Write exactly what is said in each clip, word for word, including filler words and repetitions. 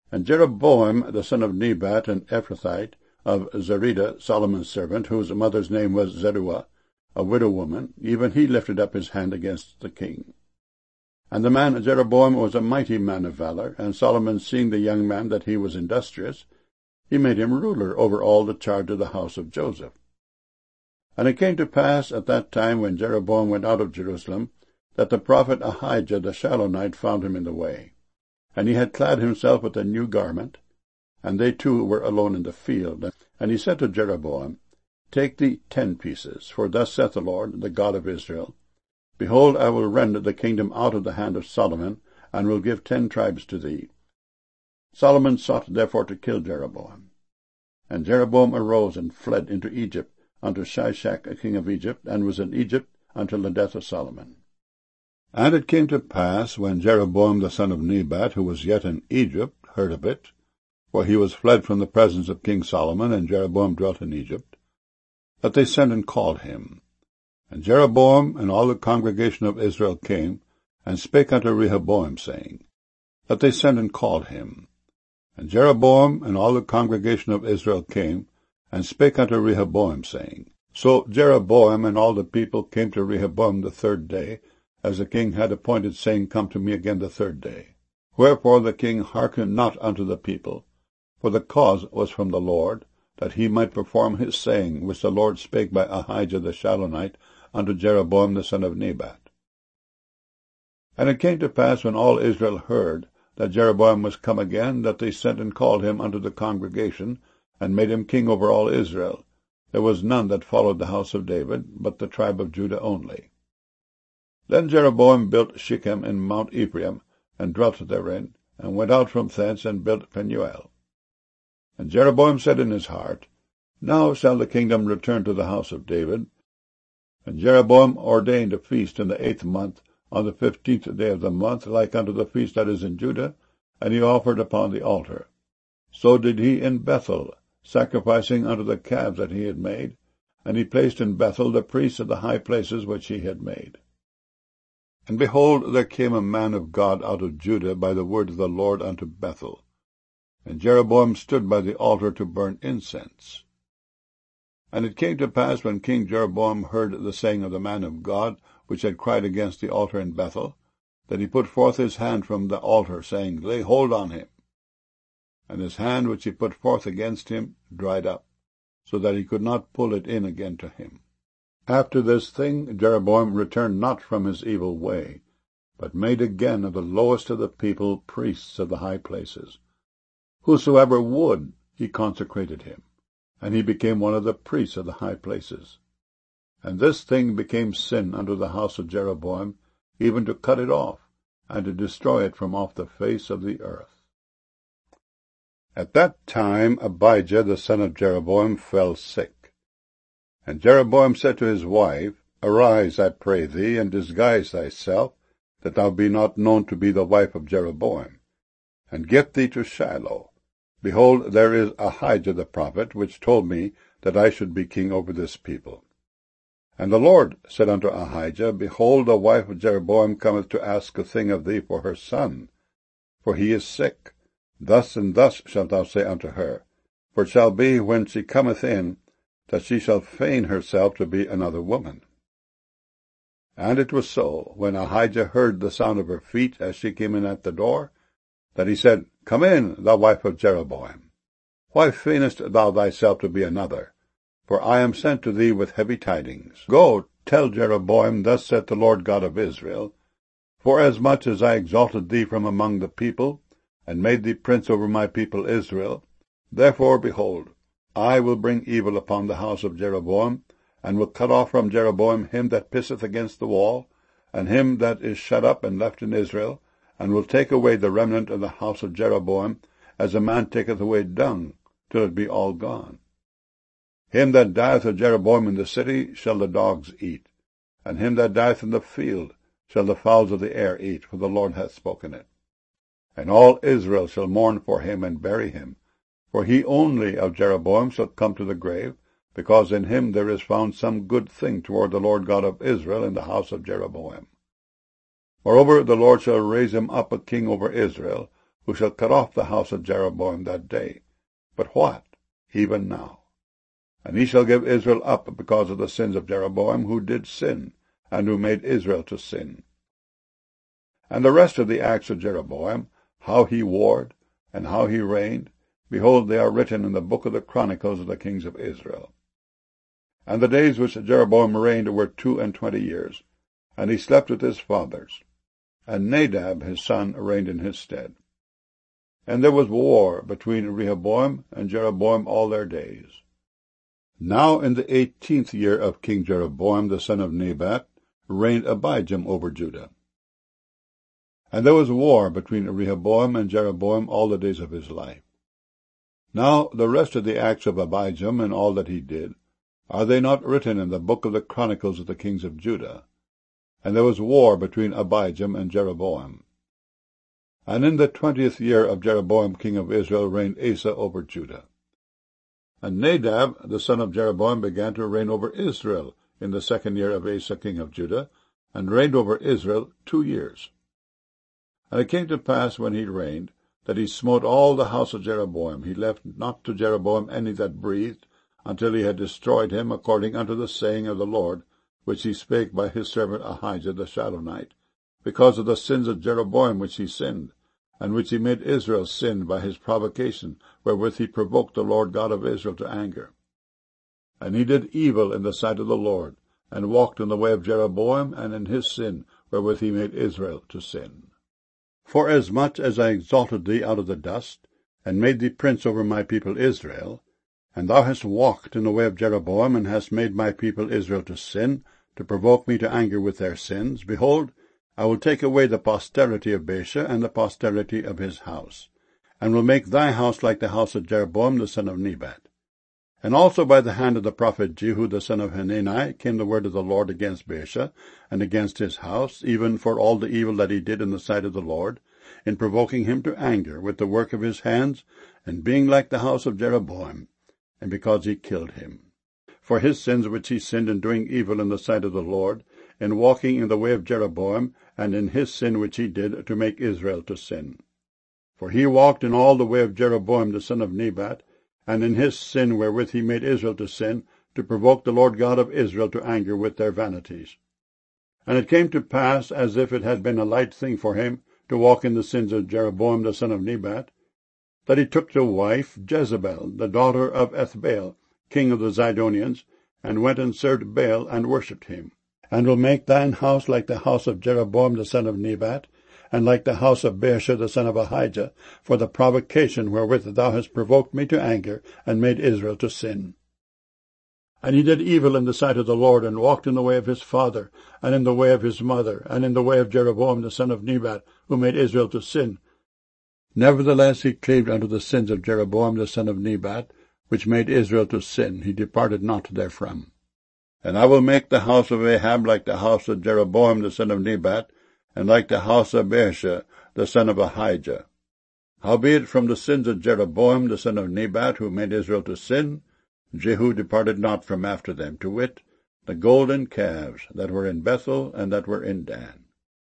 And Jeroboam the son of Nebat, an Ephrathite, of Zerida, Solomon's servant, whose mother's name was Zeruiah, a widow woman, even he lifted up his hand against the king. And the man Jeroboam was a mighty man of valor, and Solomon, seeing the young man that he was industrious, he made him ruler over all the charge of the house of Joseph. And it came to pass at that time, when Jeroboam went out of Jerusalem, that the prophet Ahijah the Shilonite found him in the way. And he had clad himself with a new garment, and they two were alone in the field. And he said to Jeroboam, Take thee ten pieces, for thus saith the Lord, the God of Israel, Behold, I will rend the kingdom out of the hand of Solomon, and will give ten tribes to thee. Solomon sought therefore to kill Jeroboam. And Jeroboam arose and fled into Egypt, unto Shishak king of Egypt, and was in Egypt until the death of Solomon. And it came to pass, when Jeroboam the son of Nebat, who was yet in Egypt, heard of it, for he was fled from the presence of King Solomon, and Jeroboam dwelt in Egypt, that they sent and called him. And Jeroboam and all the congregation of Israel came, and spake unto Rehoboam, saying, That they sent and called him. And Jeroboam and all the congregation of Israel came, and spake unto Rehoboam, saying, So Jeroboam and all the people came to Rehoboam the third day, as the king had appointed, saying, Come to me again the third day. Wherefore the king hearkened not unto the people, for the cause was from the Lord, that he might perform his saying, which the Lord spake by Ahijah the Shilonite unto Jeroboam the son of Nebat. And it came to pass, when all Israel heard that Jeroboam was come again, that they sent and called him unto the congregation, and made him king over all Israel. There was none that followed the house of David, but the tribe of Judah only. Then Jeroboam built Shechem in Mount Ephraim, and dwelt therein, and went out from thence, and built Penuel. And Jeroboam said in his heart, Now shall the kingdom return to the house of David. And Jeroboam ordained a feast in the eighth month, on the fifteenth day of the month, like unto the feast that is in Judah, and he offered upon the altar. So did he in Bethel, sacrificing unto the calves that he had made, and he placed in Bethel the priests of the high places which he had made. And behold, there came a man of God out of Judah by the word of the Lord unto Bethel. And Jeroboam stood by the altar to burn incense. And it came to pass, when King Jeroboam heard the saying of the man of God, which had cried against the altar in Bethel, that he put forth his hand from the altar, saying, Lay hold on him. And his hand which he put forth against him dried up, so that he could not pull it in again to him. After this thing Jeroboam returned not from his evil way, but made again of the lowest of the people priests of the high places. Whosoever would, he consecrated him, and he became one of the priests of the high places. And this thing became sin unto the house of Jeroboam, even to cut it off, and to destroy it from off the face of the earth. At that time Abijah the son of Jeroboam fell sick. And Jeroboam said to his wife, Arise, I pray thee, and disguise thyself, that thou be not known to be the wife of Jeroboam, and get thee to Shiloh. Behold, there is Ahijah the prophet, which told me that I should be king over this people. And the Lord said unto Ahijah, Behold, the wife of Jeroboam cometh to ask a thing of thee for her son, for he is sick. Thus and thus shalt thou say unto her, for it shall be, when she cometh in, that she shall feign herself to be another woman. And it was so, when Ahijah heard the sound of her feet as she came in at the door, that he said, Come in, thou wife of Jeroboam. Why feignest thou thyself to be another? For I am sent to thee with heavy tidings. Go, tell Jeroboam, Thus saith the Lord God of Israel, Forasmuch as I exalted thee from among the people, and made thee prince over my people Israel, therefore, behold, I will bring evil upon the house of Jeroboam, and will cut off from Jeroboam him that pisseth against the wall, and him that is shut up and left in Israel, and will take away the remnant of the house of Jeroboam, as a man taketh away dung, till it be all gone. Him that dieth of Jeroboam in the city shall the dogs eat, and him that dieth in the field shall the fowls of the air eat, for the Lord hath spoken it. And all Israel shall mourn for him, and bury him, for he only of Jeroboam shall come to the grave, because in him there is found some good thing toward the Lord God of Israel in the house of Jeroboam. Moreover, the Lord shall raise him up a king over Israel, who shall cut off the house of Jeroboam that day. But what? Even now. And he shall give Israel up because of the sins of Jeroboam, who did sin, and who made Israel to sin. And the rest of the acts of Jeroboam, how he warred, and how he reigned, behold, they are written in the book of the Chronicles of the kings of Israel. And the days which Jeroboam reigned were two and twenty years, and he slept with his fathers. And Nadab his son reigned in his stead. And there was war between Rehoboam and Jeroboam all their days. Now in the eighteenth year of King Jeroboam the son of Nebat reigned Abijam over Judah. And there was war between Rehoboam and Jeroboam all the days of his life. Now the rest of the acts of Abijam and all that he did, are they not written in the book of the Chronicles of the kings of Judah? And there was war between Abijam and Jeroboam. And in the twentieth year of Jeroboam king of Israel reigned Asa over Judah. And Nadab the son of Jeroboam began to reign over Israel in the second year of Asa king of Judah, and reigned over Israel two years. And it came to pass when he reigned, that he smote all the house of Jeroboam. He left not to Jeroboam any that breathed, until he had destroyed him, according unto the saying of the Lord, which he spake by his servant Ahijah the Shilonite, because of the sins of Jeroboam which he sinned, and which he made Israel sin by his provocation, wherewith he provoked the Lord God of Israel to anger. And he did evil in the sight of the Lord, and walked in the way of Jeroboam, and in his sin, wherewith he made Israel to sin. Forasmuch as I exalted thee out of the dust, and made thee prince over my people Israel, and thou hast walked in the way of Jeroboam, and hast made my people Israel to sin, to provoke me to anger with their sins, behold, I will take away the posterity of Baasha and the posterity of his house, and will make thy house like the house of Jeroboam the son of Nebat. And also by the hand of the prophet Jehu the son of Hanani came the word of the Lord against Baasha, and against his house, even for all the evil that he did in the sight of the Lord, in provoking him to anger with the work of his hands, and being like the house of Jeroboam, and because he killed him. For his sins which he sinned in doing evil in the sight of the Lord, in walking in the way of Jeroboam, and in his sin which he did to make Israel to sin. For he walked in all the way of Jeroboam the son of Nebat, and in his sin wherewith he made Israel to sin, to provoke the Lord God of Israel to anger with their vanities. And it came to pass, as if it had been a light thing for him to walk in the sins of Jeroboam the son of Nebat, that he took to wife Jezebel, the daughter of Ethbaal, king of the Zidonians, and went and served Baal, and worshipped him. And will make thine house like the house of Jeroboam the son of Nebat, and like the house of Baasha the son of Ahijah, for the provocation wherewith thou hast provoked me to anger, and made Israel to sin. And he did evil in the sight of the Lord, and walked in the way of his father, and in the way of his mother, and in the way of Jeroboam the son of Nebat, who made Israel to sin. Nevertheless he cleaved unto the sins of Jeroboam the son of Nebat, which made Israel to sin. He departed not therefrom. And I will make the house of Ahab like the house of Jeroboam the son of Nebat, and like the house of Baasha the son of Ahijah. Howbeit from the sins of Jeroboam the son of Nebat, who made Israel to sin, Jehu departed not from after them, to wit, the golden calves that were in Bethel and that were in Dan.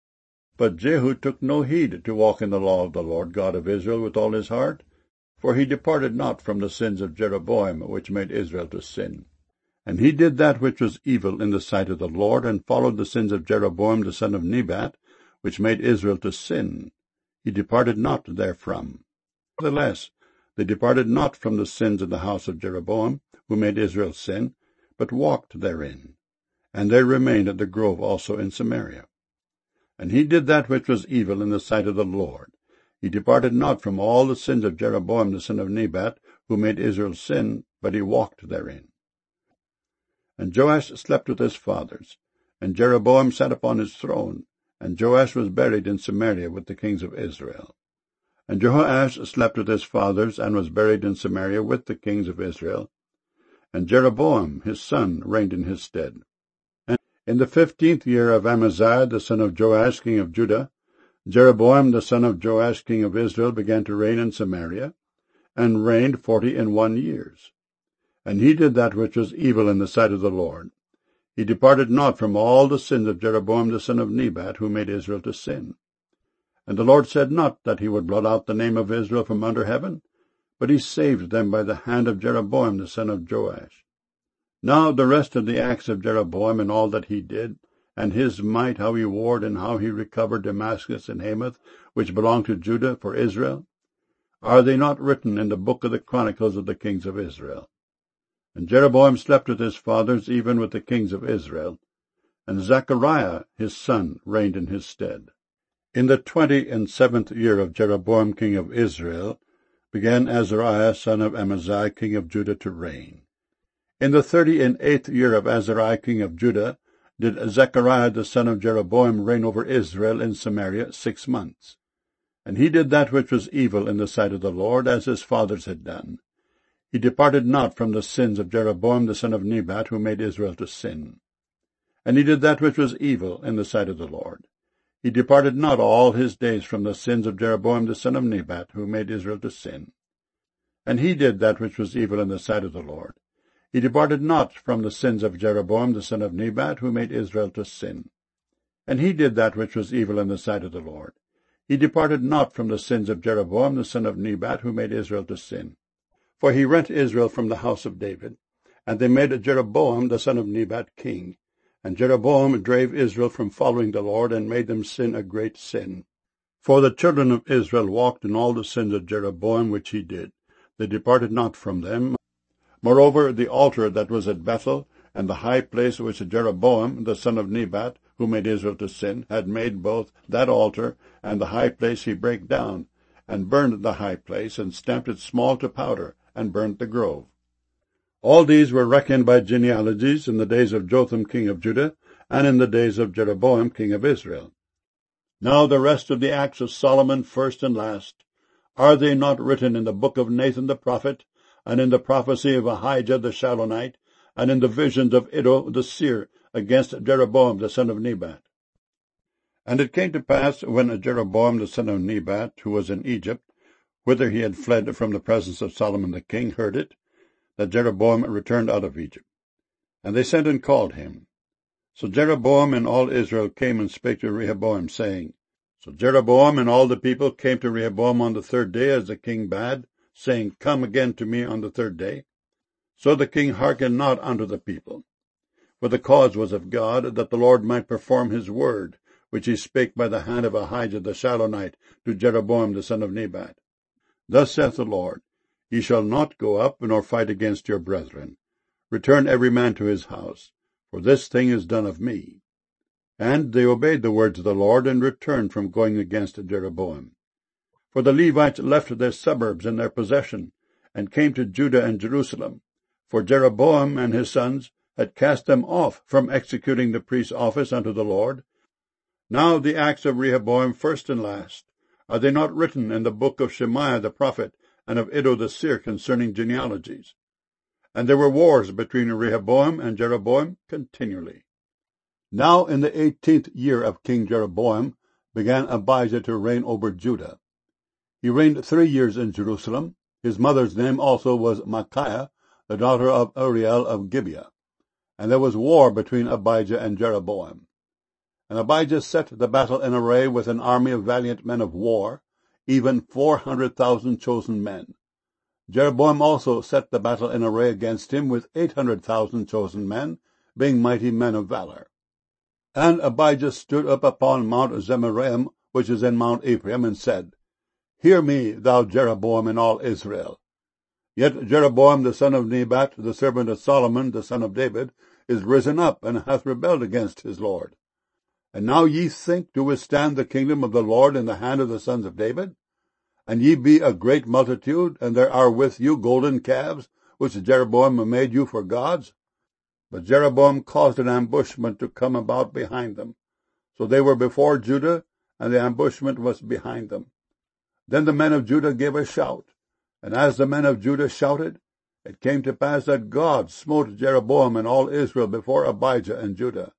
But Jehu took no heed to walk in the law of the Lord God of Israel with all his heart, for he departed not from the sins of Jeroboam, which made Israel to sin. And he did that which was evil in the sight of the Lord, and followed the sins of Jeroboam the son of Nebat, which made Israel to sin. He departed not therefrom. Nevertheless, they departed not from the sins of the house of Jeroboam, who made Israel sin, but walked therein. And they remained at the grove also in Samaria. And he did that which was evil in the sight of the Lord. He departed not from all the sins of Jeroboam the son of Nebat, who made Israel sin, but he walked therein. And Joash slept with his fathers, and Jeroboam sat upon his throne, and Joash was buried in Samaria with the kings of Israel. And Jehoash slept with his fathers, and was buried in Samaria with the kings of Israel. And Jeroboam his son reigned in his stead. And in the fifteenth year of Amaziah the son of Joash king of Judah, Jeroboam the son of Joash king of Israel began to reign in Samaria, and reigned forty and one years. And he did that which was evil in the sight of the Lord. He departed not from all the sins of Jeroboam the son of Nebat, who made Israel to sin. And the Lord said not that he would blot out the name of Israel from under heaven, but he saved them by the hand of Jeroboam the son of Joash. Now the rest of the acts of Jeroboam and all that he did, and his might, how he warred, and how he recovered Damascus and Hamath, which belonged to Judah, for Israel, are they not written in the book of the chronicles of the kings of Israel? And Jeroboam slept with his fathers, even with the kings of Israel, and Zechariah his son reigned in his stead. In the twenty and seventh year of Jeroboam king of Israel began Azariah son of Amaziah king of Judah to reign. In the thirty and eighth year of Azariah king of Judah did Zechariah the son of Jeroboam reign over Israel in Samaria six months. And he did that which was evil in the sight of the Lord, as his fathers had done. He departed not from the sins of Jeroboam the son of Nebat, who made Israel to sin. And he did that which was evil in the sight of the Lord. He departed not all his days from the sins of Jeroboam the son of Nebat, who made Israel to sin. And he did that which was evil in the sight of the Lord. He departed not from the sins of Jeroboam the son of Nebat, who made Israel to sin. And he did that which was evil in the sight of the Lord. He departed not from the sins of Jeroboam the son of Nebat, who made Israel to sin. For he rent Israel from the house of David, and they made Jeroboam the son of Nebat king. And Jeroboam drave Israel from following the Lord, and made them sin a great sin. For the children of Israel walked in all the sins of Jeroboam which he did. They departed not from them. Moreover, the altar that was at Bethel, and the high place which Jeroboam the son of Nebat, who made Israel to sin, had made, both that altar and the high place he brake down, and burned the high place, and stamped it small to powder, and burnt the grove. All these were reckoned by genealogies in the days of Jotham king of Judah, and in the days of Jeroboam king of Israel. Now the rest of the acts of Solomon, first and last, are they not written in the book of Nathan the prophet, and in the prophecy of Ahijah the Shilonite, and in the visions of Iddo the seer against Jeroboam the son of Nebat? And it came to pass, when Jeroboam the son of Nebat, who was in Egypt, whither he had fled from the presence of Solomon the king, heard it, that Jeroboam returned out of Egypt. And they sent and called him. So Jeroboam and all Israel came and spake to Rehoboam, saying, So Jeroboam and all the people came to Rehoboam on the third day, as the king bade, saying, Come again to me on the third day. So the king hearkened not unto the people. For the cause was of God, that the Lord might perform his word, which he spake by the hand of Ahijah the Shilonite to Jeroboam the son of Nebat. Thus saith the Lord, Ye shall not go up, nor fight against your brethren. Return every man to his house, for this thing is done of me. And they obeyed the words of the Lord, and returned from going against Jeroboam. For the Levites left their suburbs in their possession, and came to Judah and Jerusalem, for Jeroboam and his sons had cast them off from executing the priest's office unto the Lord. Now the acts of Rehoboam, first and last, are they not written in the book of Shemaiah the prophet, and of Iddo the seer concerning genealogies? And there were wars between Rehoboam and Jeroboam continually. Now in the eighteenth year of King Jeroboam began Abijah to reign over Judah. He reigned three years in Jerusalem. His mother's name also was Micaiah, the daughter of Uriel of Gibeah. And there was war between Abijah and Jeroboam. And Abijah set the battle in array with an army of valiant men of war, even four hundred thousand chosen men. Jeroboam also set the battle in array against him with eight hundred thousand chosen men, being mighty men of valor. And Abijah stood up upon Mount Zemaraim, which is in Mount Ephraim, and said, Hear me, thou Jeroboam, and all Israel. Yet Jeroboam the son of Nebat, the servant of Solomon, the son of David, is risen up, and hath rebelled against his Lord. And now ye think to withstand the kingdom of the Lord in the hand of the sons of David? And ye be a great multitude, and there are with you golden calves, which Jeroboam made you for gods? But Jeroboam caused an ambushment to come about behind them. So they were before Judah, and the ambushment was behind them. Then the men of Judah gave a shout, and as the men of Judah shouted, it came to pass that God smote Jeroboam and all Israel before Abijah and Judah.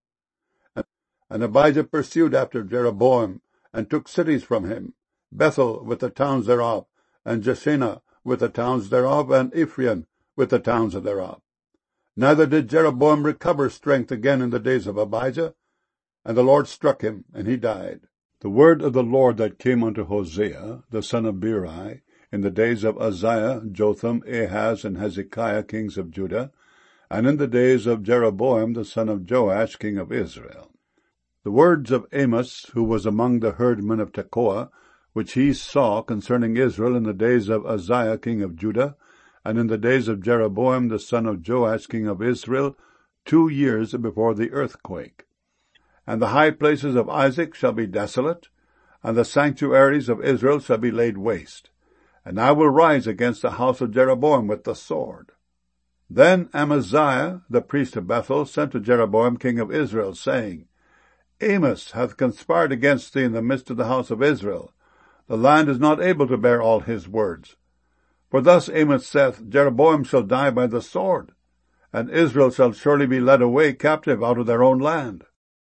And Abijah pursued after Jeroboam, and took cities from him, Bethel with the towns thereof, and Jeshanah with the towns thereof, and Ephraim with the towns thereof. Neither did Jeroboam recover strength again in the days of Abijah, and the Lord struck him, and he died. The word of the Lord that came unto Hosea, the son of Beeri, in the days of Uzziah, Jotham, Ahaz, and Hezekiah, kings of Judah, and in the days of Jeroboam, the son of Joash, king of Israel. The words of Amos, who was among the herdmen of Tekoa, which he saw concerning Israel in the days of Uzziah, king of Judah, and in the days of Jeroboam, the son of Joash, king of Israel, two years before the earthquake. And the high places of Isaac shall be desolate, and the sanctuaries of Israel shall be laid waste. And I will rise against the house of Jeroboam with the sword. Then Amaziah, the priest of Bethel, sent to Jeroboam king of Israel, saying, Amos hath conspired against thee in the midst of the house of Israel. The land is not able to bear all his words. For thus Amos saith, Jeroboam shall die by the sword, and Israel shall surely be led away captive out of their own land.